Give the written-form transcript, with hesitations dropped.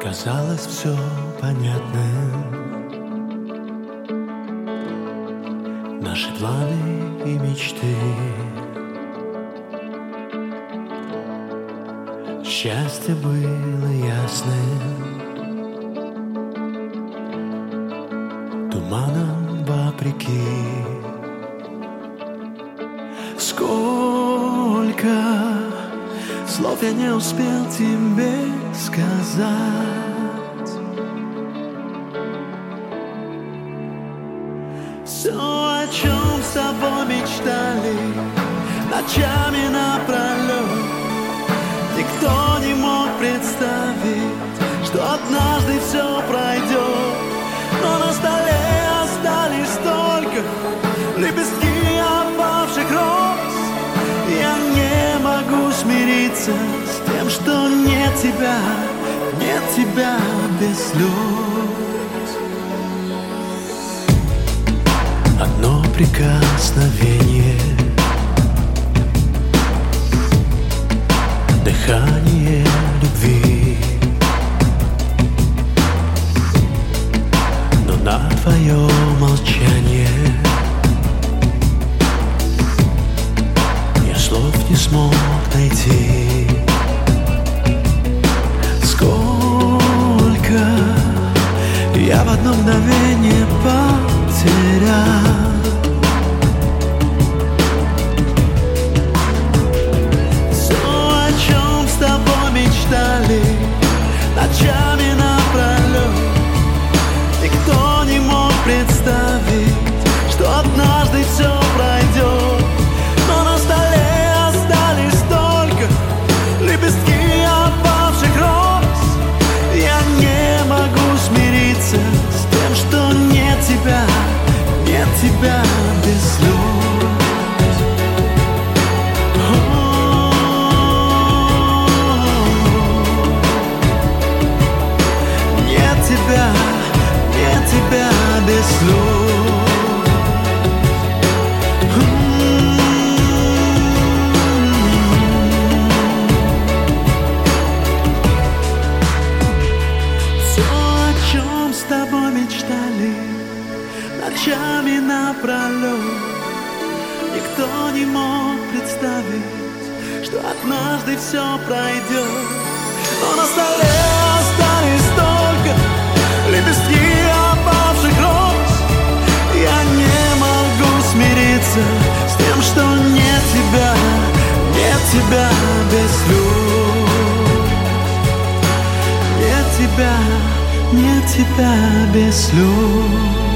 казалось все понятным. Наши планы и мечты, счастье было ясным, туманом вопреки. Сколько слов я не успел тебе сказать. Все, о чем с тобой мечтали ночами напролет, никто не мог представить, что однажды все пройдет. Но на столе остались только лепестки опавших роз. Я не могу смириться с тем, что нет тебя без слез. Одно прикосновение, дыхание любви, но на твое молчание я слов не смог найти. Сколько я в одно мгновение потерял. Ночами напролет никто не мог представить, что однажды все пройдет. Но на столе остались только лепестки опавших роз. Я не могу смириться с тем, что нет тебя без слез. Нет тебя без слов. Все, о чем с тобой мечтали ночами напролет, никто не мог представить, что однажды все пройдет. Но на столе остались только лепестки опавших роз. Я не могу смириться с тем, что нет тебя без слез. Нет тебя без слез.